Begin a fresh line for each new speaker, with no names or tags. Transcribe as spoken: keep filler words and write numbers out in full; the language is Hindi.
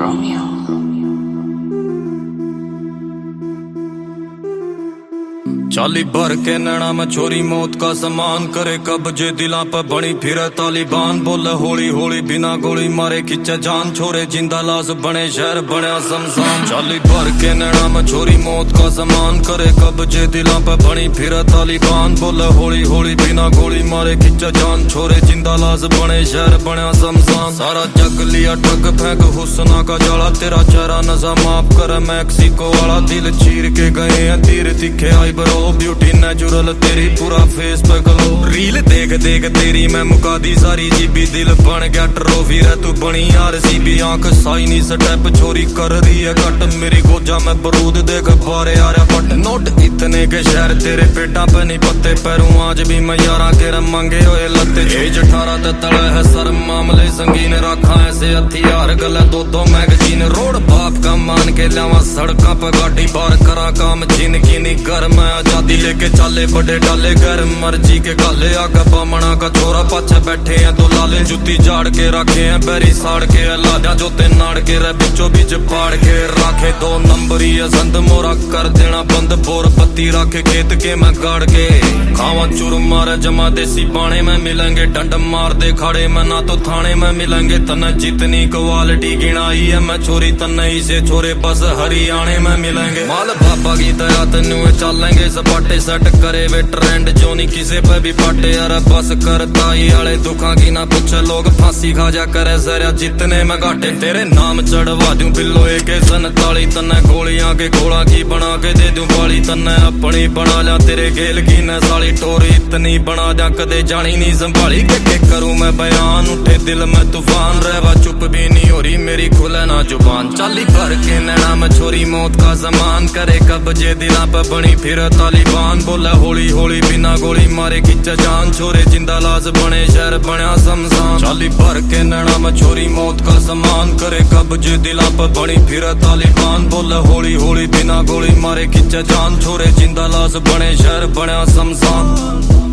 Romeo.
चाली भर के नैना में छोरी मौत का समान करे कब्जे दिला पर बनी फिरे तालिबान बोले होली होली बिना गोली मारे खिंचे जान छोरे जिंदा लाश बने शहर बने शमशान। चाली भर के नैना में छोरी मौत का समान करे कब्जे दिला पर बनी फिरे तालिबान बोले होली होली बिना गोली मारे खिंचे जान छोरे जिंदा लाश बने शहर बने शमशान। सारा जग लिया ठग फेंक हुस्ना का जाला तेरा चेहरा नशा माफ कर मैक्सिको वाला दिल चीर के गए हैं तीर दिखे आई बरो ब्यूटी नेचुरल तेरी पूरा फेस पे ग्लो रील देख देख तेरी मैं मुका दी सारी जीबी दिल बन गया ट्रॉफी रे तू बनी यार सीबी आंख साइनी स्टेप छोरी कर रही है कट मेरी गोजा में बरूद देख बारे आ रहा पट नोट इतने के शहर तेरे पेटा पे नहीं पत्ते पैरों आज भी मैं यारा के रंगे हुए लत्ते एज अठारह ते तले है सर मामले संगीन रखा ऐसे हथियार गले दो दो मैगजीन रोड बाप का मान के लावा सड़का पे गाड़ी बार करा काम जिंदगी नहीं कर मैं आजादी लेके चाले बड़े डाले घर मर्जी के गाले आगा बामना का छोरा पाछे बैठे हैं दो लाले जुत्ती झाड़ के रखे हैं बैरी साड़ के लादा जोते नाड़ के रे बिचो बीच पाड़ के राखे दो नंबरी संद मोरा कर देना बंद बोर पत्ती रखे खेत के मैं गाड़ के खावा चुर मार जमा देसी बाणे में मिलेंगे डंड मार दे खाड़े में ना तो थाने में मिलेंगे तन जितनी क्वालिटी गिनाई है मैं छोरी तन ही से छोरे बस हरियाणे में मिलेंगे माल बाबा की दया तेनू चलेंगे सपाटे सेट करे वे ट्रेंड जो नहीं किसे पे भी पाटे अरे बस करता ही आले दुखा की ना पूछे लोग फांसी खा जा करे सर जितने मैं घाटे तेरे नाम चढ़वा दूं बिल्लो एक सनताली तन्ने गोलियां के घोड़ा की बना के दे दूं बाली तन्ने अपनी बना लिया तेरे गेल की न साली टोरी इतनी बना दिया कदे जानी नहीं संभाली के, के करूं मैं बयान उठे दिल में तूफान रहवा चुप भी नहीं हो रही मेरी खुले ना जुबान। चाली भर के नैना में छोरी मौत का समान करे कब्जे दिला पर बनी फिर तालिबान बोले होली होली बिना गोली मारे खिंचे जान छोरे जिंदा लाश बने शहर बने शमशान। चाली भर के नैना में छोरी मौत का समान करे कब्जे दिला पर बनी फिर तालिबान बोले होली होली बिना गोली मारे खिंचे जान छोरे जिंदा लाश बने शहर बने शमशान।